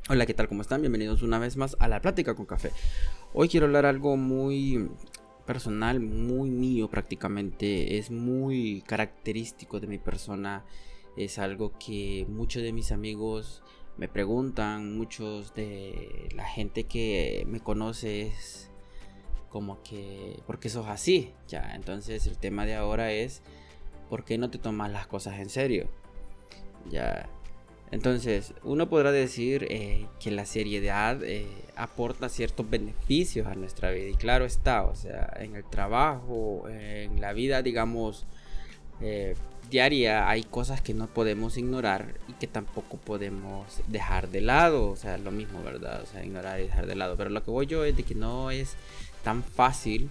Hola, ¿qué tal? ¿Cómo están? Bienvenidos una vez más a La Plática con Café. Hoy quiero hablar algo muy personal, muy mío prácticamente. Es muy característico de mi persona. Es algo que muchos de mis amigos me preguntan, muchos de la gente que me conoce es como que, ¿por qué sos así? Ya, entonces el tema de ahora es, ¿por qué no te tomas las cosas en serio? Ya. Entonces, uno podrá decir que la seriedad aporta ciertos beneficios a nuestra vida. Y claro está, o sea, en el trabajo, en la vida, digamos, eh, diaria, hay cosas que no podemos ignorar y que tampoco podemos dejar de lado. O sea, lo mismo, ¿verdad? O sea, ignorar y dejar de lado. Pero lo que voy yo es de que no es tan fácil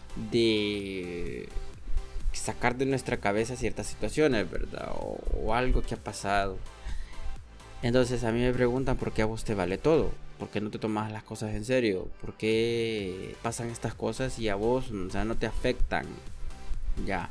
de sacar de nuestra cabeza ciertas situaciones, ¿verdad? O algo que ha pasado. Entonces a mí me preguntan por qué a vos te vale todo, por qué no te tomas las cosas en serio, por qué pasan estas cosas y a vos, o sea, no te afectan. Ya.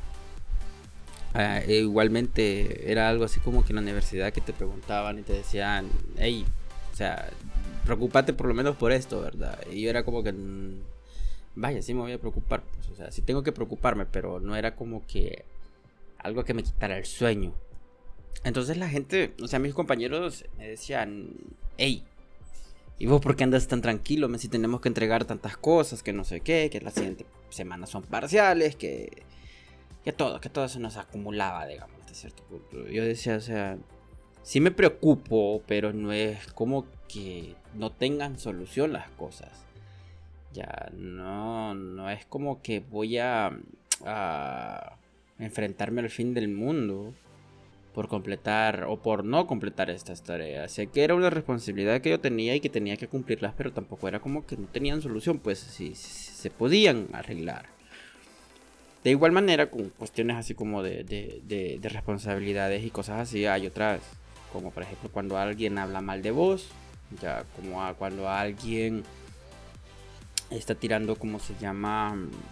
Igualmente era algo así como que en la universidad que te preguntaban y te decían, hey, o sea, preocúpate por lo menos por esto, ¿verdad? Y yo era como que, vaya, sí me voy a preocupar, pues, o sea, sí tengo que preocuparme, pero no era como que algo que me quitara el sueño. Entonces la gente, o sea, mis compañeros me decían, hey, ¿y vos por qué andas tan tranquilo? Si tenemos que entregar tantas cosas, que no sé qué, que la siguiente semana son parciales, que todo se nos acumulaba, digamos, hasta cierto punto. Yo decía, o sea, sí me preocupo, pero no es como que no tengan solución las cosas. Ya, no es como que voy a enfrentarme al fin del mundo por completar o por no completar estas tareas. Sé que era una responsabilidad que yo tenía y que tenía que cumplirlas, pero tampoco era como que no tenían solución, pues sí, se podían arreglar. De igual manera, con cuestiones así como de responsabilidades y cosas así, hay otras, como por ejemplo cuando alguien habla mal de vos, ya como cuando alguien está tirando, como se llama,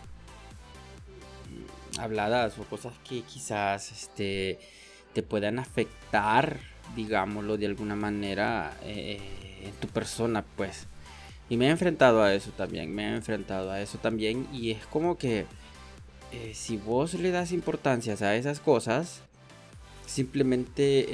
habladas o cosas que quizás te puedan afectar, digámoslo de alguna manera, en tu persona, pues. Y me he enfrentado a eso también, y es como que si vos le das importancia a esas cosas, simplemente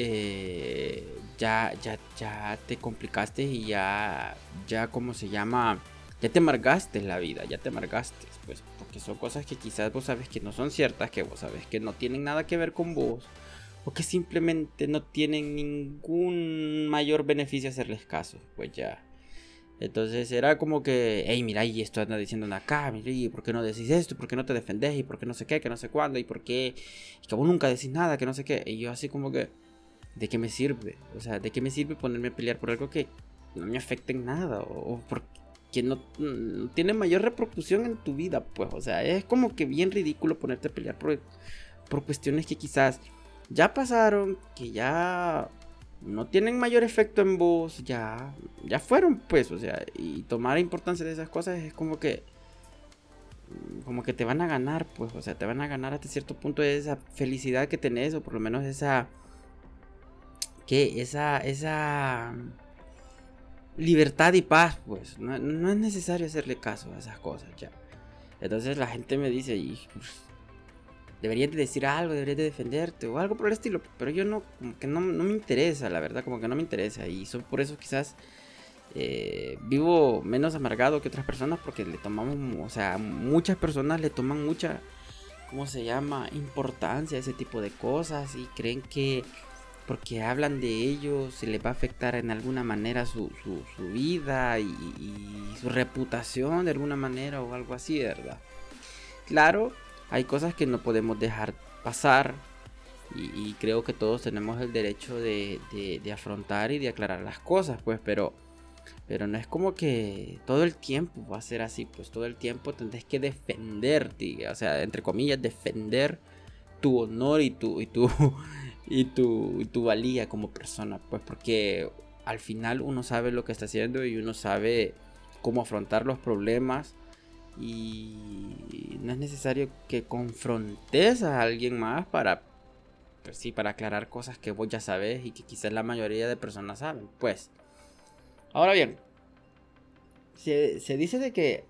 ya te complicaste y ya, ¿cómo se llama? Ya te amargaste la vida, ya te amargaste, pues, porque son cosas que quizás vos sabes que no son ciertas, que vos sabes que no tienen nada que ver con vos, o que simplemente no tienen ningún mayor beneficio hacerles caso, pues ya. Entonces era como que, hey, mira, y esto anda diciendo acá, mira, y por qué no decís esto, por qué no te defendés, y por qué no sé qué, que no sé cuándo, y por qué, y que vos nunca decís nada, que no sé qué. Y yo así como que, ¿de qué me sirve? O sea, ¿de qué me sirve ponerme a pelear por algo que no me afecta en nada? O porque no tiene mayor repercusión en tu vida, pues. O sea, es como que bien ridículo ponerte a pelear por cuestiones que quizás ya pasaron, que ya no tienen mayor efecto en vos, ya fueron, pues. O sea, y tomar importancia de esas cosas es como que te van a ganar, pues. O sea, te van a ganar hasta cierto punto esa felicidad que tenés, o por lo menos esa libertad y paz, pues. No es necesario hacerle caso a esas cosas, ya. Entonces la gente me dice, y pues, deberías de decir algo, deberías de defenderte o algo por el estilo. Pero yo no, como que no me interesa, la verdad, como que no me interesa. Y por eso quizás vivo menos amargado que otras personas, porque le tomamos, o sea, muchas personas le toman mucha, ¿cómo se llama? Importancia a ese tipo de cosas y creen que porque hablan de ellos se les va a afectar en alguna manera su vida y su reputación de alguna manera o algo así, ¿verdad? Claro, hay cosas que no podemos dejar pasar y creo que todos tenemos el derecho de afrontar y de aclarar las cosas, pues, pero no es como que todo el tiempo va a ser así, pues todo el tiempo tendrás que defenderte, o sea, entre comillas, defender tu honor y tu valía como persona, pues porque al final uno sabe lo que está haciendo y uno sabe cómo afrontar los problemas y no es necesario que confrontes a alguien más para, pues sí, para aclarar cosas que vos ya sabes y que quizás la mayoría de personas saben, pues. Ahora bien, se dice de que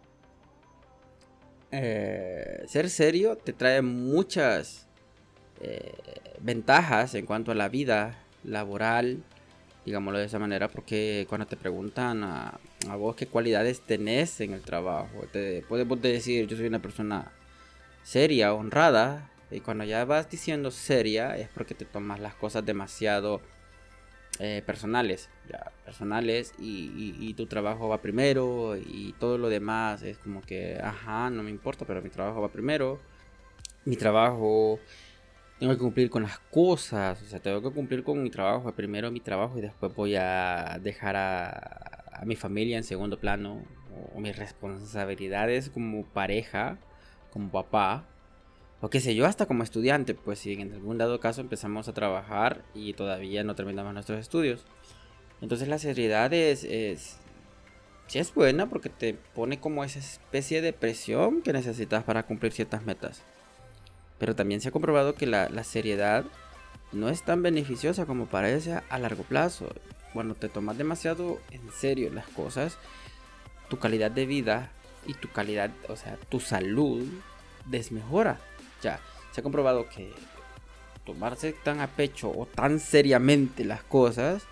ser serio te trae muchas ventajas en cuanto a la vida laboral, digámoslo de esa manera, porque cuando te preguntan a vos qué cualidades tenés en el trabajo, te puedes vos decir yo soy una persona seria, honrada, y cuando ya vas diciendo seria es porque te tomas las cosas demasiado personales, ya, personales y tu trabajo va primero y todo lo demás es como que, ajá, no me importa, pero mi trabajo va primero, mi trabajo, tengo que cumplir con las cosas, o sea, tengo que cumplir con mi trabajo, primero mi trabajo y después voy a dejar a mi familia en segundo plano, o mis responsabilidades como pareja, como papá, o qué sé yo, hasta como estudiante, pues si en algún dado caso empezamos a trabajar y todavía no terminamos nuestros estudios. Entonces la seriedad sí es buena porque te pone como esa especie de presión que necesitas para cumplir ciertas metas. Pero también se ha comprobado que la seriedad no es tan beneficiosa como parece a largo plazo. Cuando te tomas demasiado en serio las cosas, tu calidad de vida y tu calidad, o sea, tu salud desmejora. Ya, se ha comprobado que tomarse tan a pecho o tan seriamente las cosas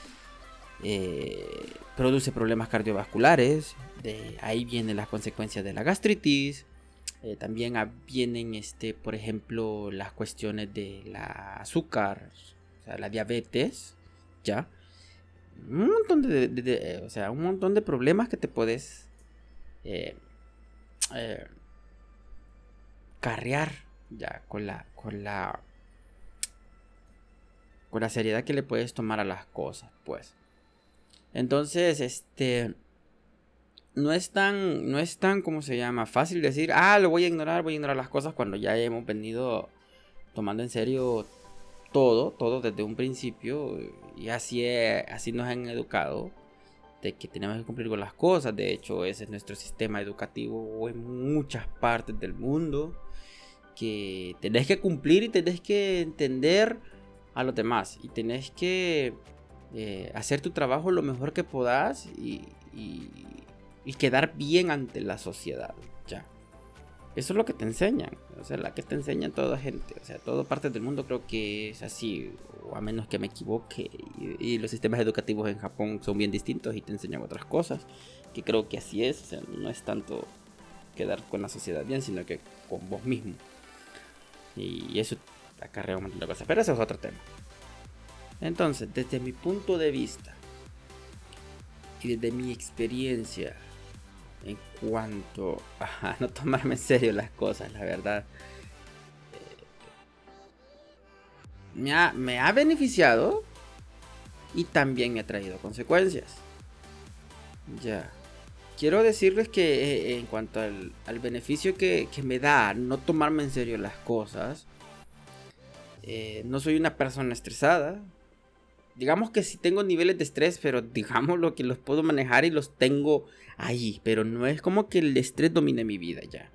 produce problemas cardiovasculares. De ahí vienen las consecuencias de la gastritis. También vienen, por ejemplo, las cuestiones de la azúcar, o sea, la diabetes, ya. Un montón o sea, un montón de problemas que te puedes eh, eh, carrear ya con la seriedad que le puedes tomar a las cosas, pues. Entonces, no es tan, ¿cómo se llama? Fácil decir, lo voy a ignorar las cosas cuando ya hemos venido tomando en serio todo desde un principio. Y así nos han educado de que tenemos que cumplir con las cosas. De hecho, ese es nuestro sistema educativo en muchas partes del mundo. Que tenés que cumplir y tenés que entender a los demás. Y tenés que hacer tu trabajo lo mejor que podás y quedar bien ante la sociedad. Ya. Eso es lo que te enseñan. O sea, la que te enseñan toda gente. O sea, toda parte del mundo creo que es así. O a menos que me equivoque. Y los sistemas educativos en Japón son bien distintos y te enseñan otras cosas. Que creo que así es. O sea, no es tanto quedar con la sociedad bien, sino que con vos mismo. Y eso acarrea un montón de cosas. Pero eso es otro tema. Entonces, desde mi punto de vista y desde mi experiencia en cuanto a no tomarme en serio las cosas, la verdad, me ha beneficiado y también me ha traído consecuencias. Ya. Quiero decirles que en cuanto al beneficio que me da no tomarme en serio las cosas, no soy una persona estresada. Digamos que sí tengo niveles de estrés, pero digamos lo que los puedo manejar y los tengo ahí. Pero no es como que el estrés domine mi vida ya.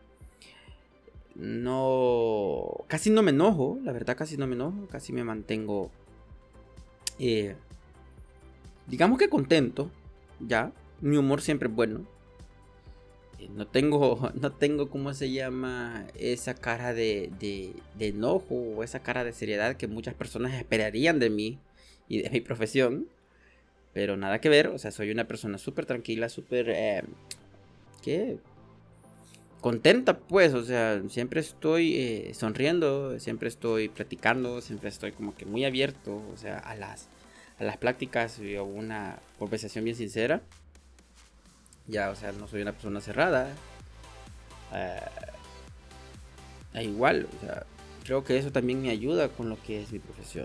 No, casi no me enojo, la verdad casi no me enojo, casi me mantengo, digamos que contento, ya. Mi humor siempre es bueno. No tengo, ¿cómo se llama? Esa cara de enojo o esa cara de seriedad que muchas personas esperarían de mí y de mi profesión. Pero nada que ver, o sea, soy una persona súper tranquila, súper, ¿qué? Contenta, pues, o sea, siempre estoy sonriendo, siempre estoy platicando, siempre estoy como que muy abierto, o sea, a las pláticas y a una conversación bien sincera. Ya, o sea, no soy una persona cerrada. Igual, o sea, creo que eso también me ayuda con lo que es mi profesión.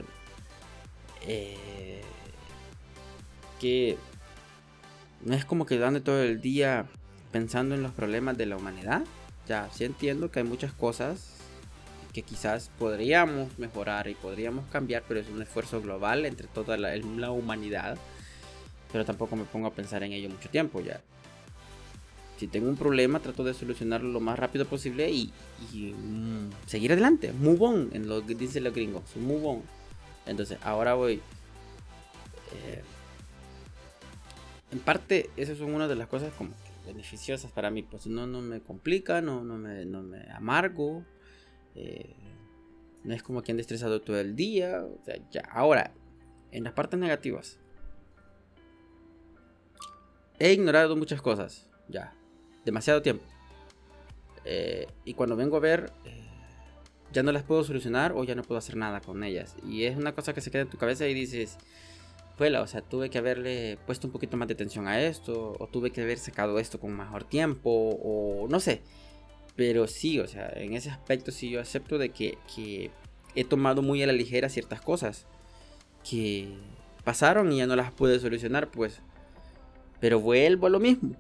Que no es como que ande todo el día pensando en los problemas de la humanidad. Ya, sí entiendo que hay muchas cosas que quizás podríamos mejorar y podríamos cambiar, pero es un esfuerzo global entre toda la humanidad. Pero tampoco me pongo a pensar en ello mucho tiempo ya. Si tengo un problema, trato de solucionarlo lo más rápido posible y seguir adelante. Move on, en lo que dicen los gringos. Move on. Entonces, ahora voy. en parte, esas son una de las cosas como que beneficiosas para mí. Pues no me complica, no me amargo. No es como que ande estresado todo el día. O sea, ya. Ahora, en las partes negativas, he ignorado muchas cosas. Ya. Demasiado tiempo. Y cuando vengo a ver, ya no las puedo solucionar o ya no puedo hacer nada con ellas. Y es una cosa que se queda en tu cabeza y dices, fuela, o sea, tuve que haberle puesto un poquito más de atención a esto, o tuve que haber sacado esto con mejor tiempo, o no sé. Pero sí, o sea, en ese aspecto sí yo acepto de que he tomado muy a la ligera ciertas cosas que pasaron y ya no las pude solucionar, pues. Pero vuelvo a lo mismo.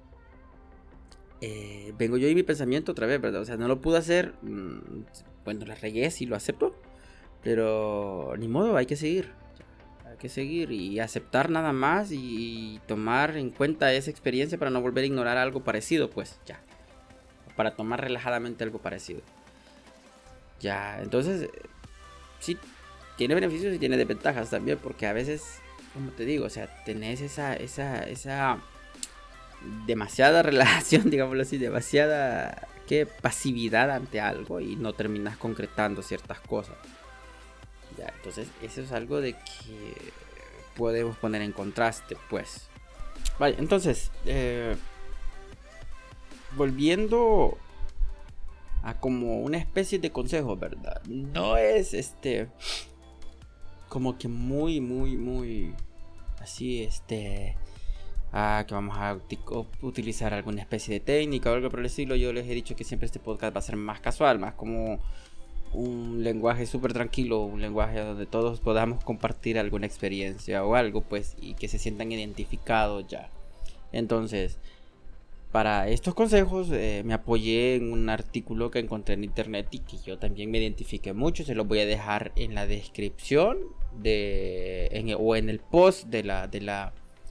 Vengo yo y mi pensamiento otra vez, ¿verdad? O sea, no lo pude hacer. Bueno, la regué, sí lo acepto. Pero ni modo, hay que seguir. Hay que seguir y aceptar nada más y tomar en cuenta esa experiencia para no volver a ignorar algo parecido, pues ya. Para tomar relajadamente algo parecido. Ya, entonces, sí, tiene beneficios y tiene desventajas también, porque a veces, como te digo, o sea, tenés esa demasiada relajación, digámoslo así, demasiada pasividad ante algo y no terminas concretando ciertas cosas. Ya, entonces eso es algo de que podemos poner en contraste, pues. Vale, entonces, volviendo a como una especie de consejo, ¿verdad? No es como que muy así, que vamos a utilizar alguna especie de técnica o algo por el estilo. Yo les he dicho que siempre este podcast va a ser más casual, más como un lenguaje súper tranquilo, un lenguaje donde todos podamos compartir alguna experiencia o algo, pues, y que se sientan identificados ya. Entonces, para estos consejos me apoyé en un artículo que encontré en internet y que yo también me identifiqué mucho. Se los voy a dejar en la descripción o en el post de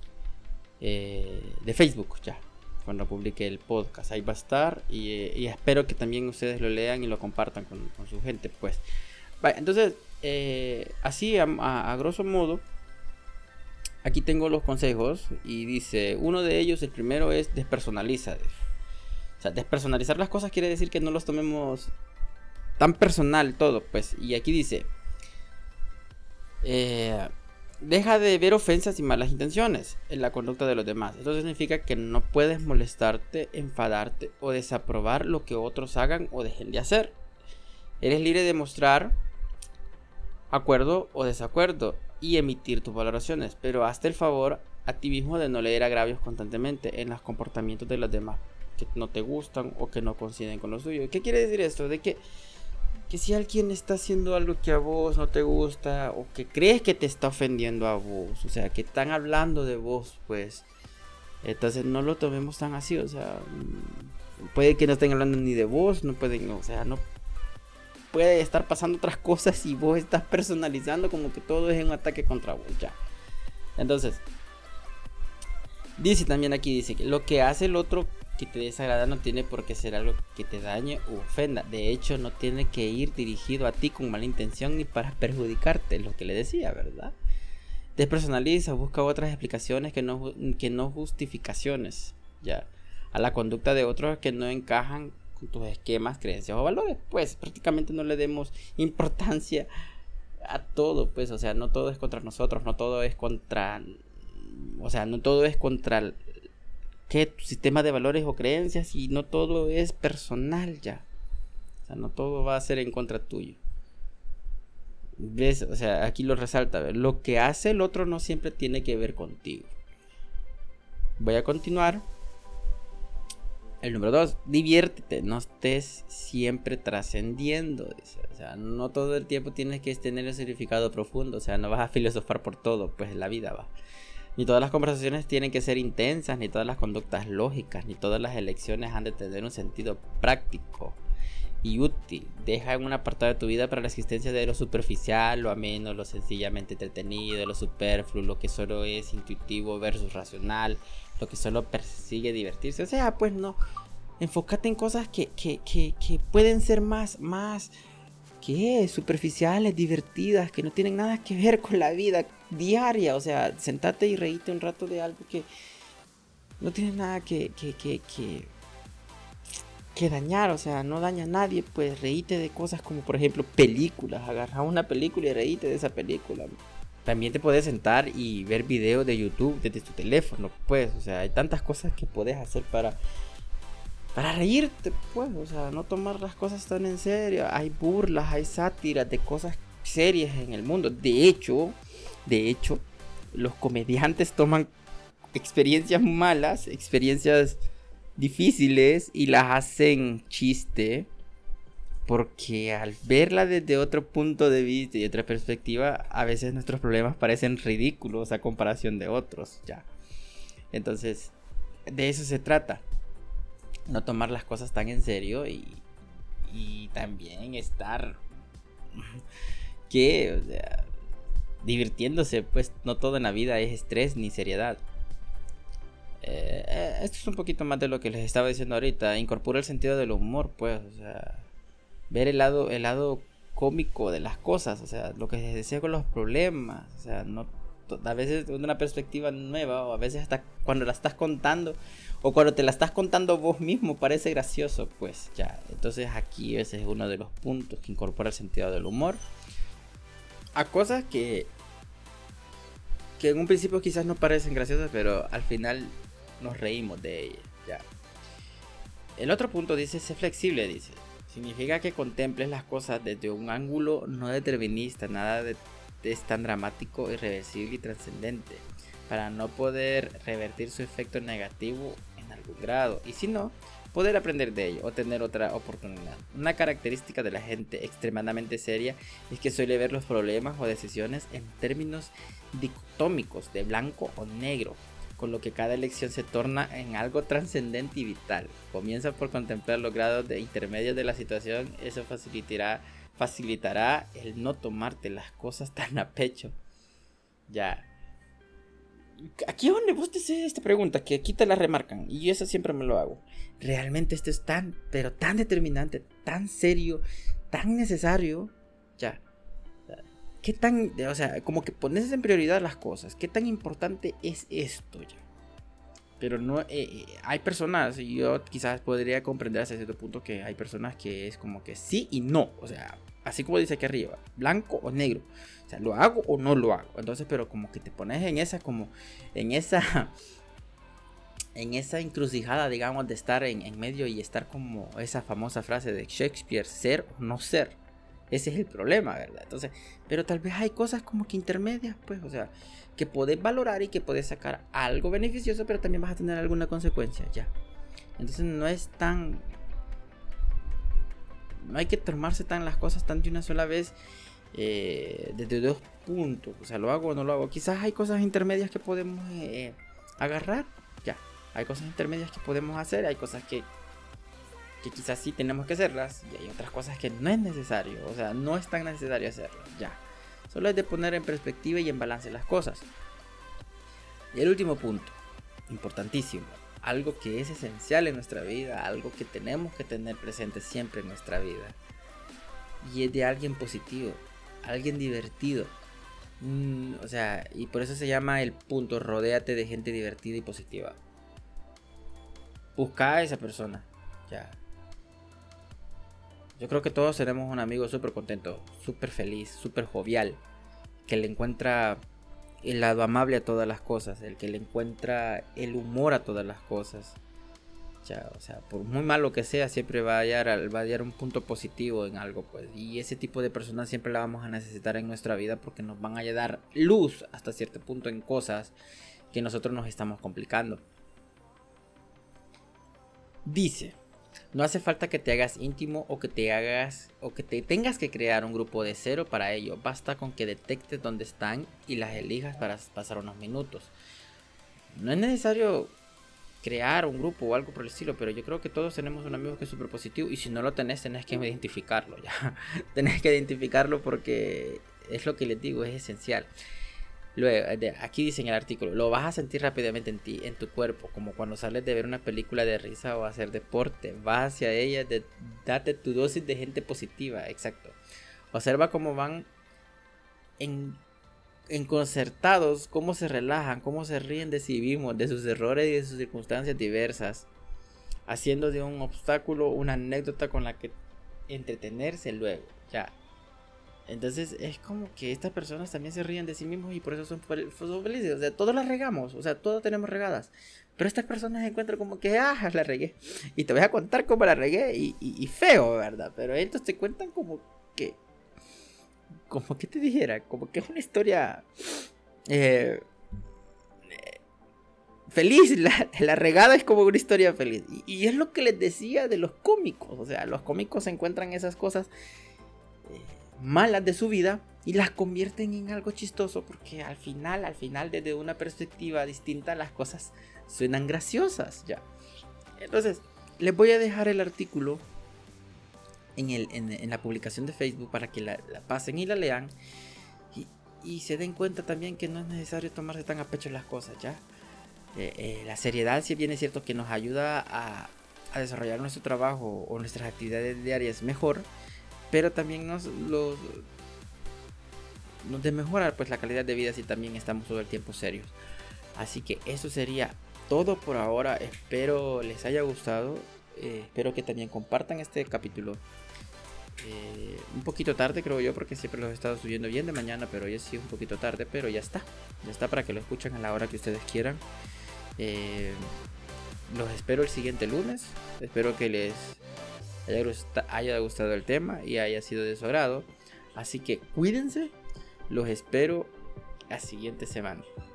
Facebook ya. Cuando publique el podcast ahí va a estar y espero que también ustedes lo lean y lo compartan con su gente, pues. Vale, entonces así a grosso modo aquí tengo los consejos y dice, uno de ellos, el primero es despersonaliza. O sea, despersonalizar las cosas quiere decir que no los tomemos tan personal todo, pues. Y aquí dice, deja de ver ofensas y malas intenciones en la conducta de los demás. Esto significa que no puedes molestarte, enfadarte o desaprobar lo que otros hagan o dejen de hacer. Eres libre de mostrar acuerdo o desacuerdo y emitir tus valoraciones, pero hazte el favor a ti mismo de no leer agravios constantemente en los comportamientos de los demás que no te gustan o que no coinciden con los tuyos. ¿Qué quiere decir esto? De que si alguien está haciendo algo que a vos no te gusta o que crees que te está ofendiendo a vos, o sea, que están hablando de vos, pues, entonces no lo tomemos tan así, o sea, puede que no estén hablando ni de vos, no pueden, o sea, no puede estar pasando otras cosas y vos estás personalizando como que todo es un ataque contra vos, ya. Entonces, dice también aquí, dice que lo que hace el otro que te desagrada no tiene por qué ser algo que te dañe u ofenda. De hecho, no tiene que ir dirigido a ti con mala intención ni para perjudicarte, lo que le decía, ¿verdad? Despersonaliza, busca otras explicaciones que no justificaciones, ya, a la conducta de otros que no encajan con tus esquemas, creencias o valores. Pues prácticamente no le demos importancia a todo, pues, o sea, no todo es contra nosotros, no todo es contra, o sea, no todo es contra tu sistema de valores o creencias, y no todo es personal ya. O sea, no todo va a ser en contra tuyo. ¿Ves? O sea, aquí lo resalta. ¿Ver? Lo que hace el otro no siempre tiene que ver contigo. Voy a continuar. El número 2. Diviértete. No estés siempre trascendiendo. O sea, no todo el tiempo tienes que tener un significado profundo. O sea, no vas a filosofar por todo. Pues en la vida va. Ni todas las conversaciones tienen que ser intensas, ni todas las conductas lógicas, ni todas las elecciones han de tener un sentido práctico y útil. Deja en un apartado de tu vida para la existencia de lo superficial, lo ameno, lo sencillamente entretenido, lo superfluo, lo que solo es intuitivo versus racional, lo que solo persigue divertirse. O sea, pues no, enfócate en cosas que pueden ser más ¿qué? Superficiales, divertidas, que no tienen nada que ver con la vida diaria. O sea, sentate y reíte un rato de algo que no tiene nada que dañar, o sea, no daña a nadie. Pues reíte de cosas como, por ejemplo, películas. Agarra una película y reíte de esa película. También te puedes sentar y ver videos de YouTube desde tu teléfono, pues, o sea, hay tantas cosas que puedes hacer para reírte, pues, o sea, no tomar las cosas tan en serio. Hay burlas, hay sátiras de cosas serias en el mundo. De hecho, los comediantes toman experiencias malas, experiencias difíciles y las hacen chiste. Porque al verla desde otro punto de vista y otra perspectiva, a veces nuestros problemas parecen ridículos a comparación de otros, ya. Entonces, de eso se trata. No tomar las cosas tan en serio y también estar que, o sea, divirtiéndose, pues no todo en la vida es estrés ni seriedad. Esto es un poquito más de lo que les estaba diciendo ahorita. Incorpora el sentido del humor, pues, o sea, ver el lado cómico de las cosas, o sea, lo que se decía con los problemas, o sea, no, a veces de una perspectiva nueva, o a veces hasta cuando la estás contando, o cuando te la estás contando vos mismo, parece gracioso, pues ya. Entonces aquí ese es uno de los puntos que incorpora el sentido del humor a cosas que en un principio quizás no parecen graciosas, pero al final nos reímos de ellas, ya. El otro punto dice, sé flexible, dice. Significa que contemples las cosas desde un ángulo no determinista, nada es tan dramático, irreversible y trascendente, para no poder revertir su efecto negativo en algún grado, y si no, poder aprender de ello o tener otra oportunidad. Una característica de la gente extremadamente seria es que suele ver los problemas o decisiones en términos dicotómicos, de blanco o negro, con lo que cada elección se torna en algo trascendente y vital. Comienza por contemplar los grados de intermedios de la situación, eso facilitará el no tomarte las cosas tan a pecho. Ya. Aquí es donde vos te haces esta pregunta, que aquí te la remarcan, y yo eso siempre me lo hago. Realmente esto es tan, pero tan determinante, tan serio, tan necesario. Ya. ¿Qué tan, o sea, como que pones en prioridad las cosas? ¿Qué tan importante es esto ya? Pero no, hay personas, y yo quizás podría comprender hasta cierto punto que hay personas que es como que sí y no. O sea, así como dice aquí arriba, blanco o negro. O sea, ¿lo hago o no lo hago? Entonces, pero como que te pones en esa, como, en esa encrucijada, digamos, de estar en medio y estar como esa famosa frase de Shakespeare, ser o no ser. Ese es el problema, ¿verdad? Entonces, pero tal vez hay cosas como que intermedias, pues, o sea, que podés valorar y que podés sacar algo beneficioso, pero también vas a tener alguna consecuencia, ya. Entonces no es tan... No hay que tomarse tan las cosas tan de una sola vez, desde dos puntos. O sea, ¿lo hago o no lo hago? Quizás hay cosas intermedias que podemos agarrar, ya. Hay cosas intermedias que podemos hacer, hay cosas que quizás sí tenemos que hacerlas, y hay otras cosas que no es necesario, o sea, no es tan necesario hacerlas, ya. Solo es de poner en perspectiva y en balance las cosas. Y el último punto, importantísimo, algo que es esencial en nuestra vida, algo que tenemos que tener presente siempre en nuestra vida, y es de alguien positivo, alguien divertido. O sea, y por eso se llama el punto, rodéate de gente divertida y positiva. Busca a esa persona, ya. Yo creo que todos tenemos un amigo súper contento, súper feliz, súper jovial, que le encuentra el lado amable a todas las cosas, el que le encuentra el humor a todas las cosas. Ya, o sea, por muy malo que sea, siempre va a hallar un punto positivo en algo, pues. Y ese tipo de personas siempre la vamos a necesitar en nuestra vida porque nos van a dar luz hasta cierto punto en cosas que nosotros nos estamos complicando. Dice: no hace falta que te hagas íntimo o que te tengas que crear un grupo de cero para ello. Basta con que detectes dónde están y las elijas para pasar unos minutos. No es necesario crear un grupo o algo por el estilo, pero yo creo que todos tenemos un amigo que es súper positivo, y si no lo tenés que identificarlo, ya. Tenés que identificarlo porque es lo que les digo, es esencial. Luego, aquí dice en el artículo, lo vas a sentir rápidamente en ti, en tu cuerpo, como cuando sales de ver una película de risa o hacer deporte. Vas hacia ella, date tu dosis de gente positiva, exacto. Observa cómo van enconcertados, cómo se relajan, cómo se ríen de sí mismos, de sus errores y de sus circunstancias diversas, haciendo de un obstáculo una anécdota con la que entretenerse luego. Ya. Entonces es como que estas personas también se ríen de sí mismos y por eso son felices. O sea, todos las regamos, o sea, todos tenemos regadas. Pero estas personas se encuentran como que, la regué. Y te voy a contar cómo la regué y feo, ¿verdad? Pero estos te cuentan como que te dijera, como que es una historia feliz. La regada es como una historia feliz. Y es lo que les decía de los cómicos. O sea, los cómicos encuentran esas cosas malas de su vida y las convierten en algo chistoso, porque al final desde una perspectiva distinta las cosas suenan graciosas ya. Entonces les voy a dejar el artículo en la publicación de Facebook para que la pasen y la lean y se den cuenta también que no es necesario tomarse tan a pecho las cosas ya. La seriedad, si bien es cierto que nos ayuda a desarrollar nuestro trabajo o nuestras actividades diarias mejor, pero también nos desmejora pues la calidad de vida si también estamos todo el tiempo serios. Así que eso sería todo por ahora. Espero les haya gustado. Espero que también compartan este capítulo. Un poquito tarde creo yo, porque siempre los he estado subiendo bien de mañana, pero hoy sí un poquito tarde, pero ya está para que lo escuchen a la hora que ustedes quieran. Los espero el siguiente lunes. Espero que les haya gustado el tema y haya sido de su agrado. Así que cuídense. Los espero la siguiente semana.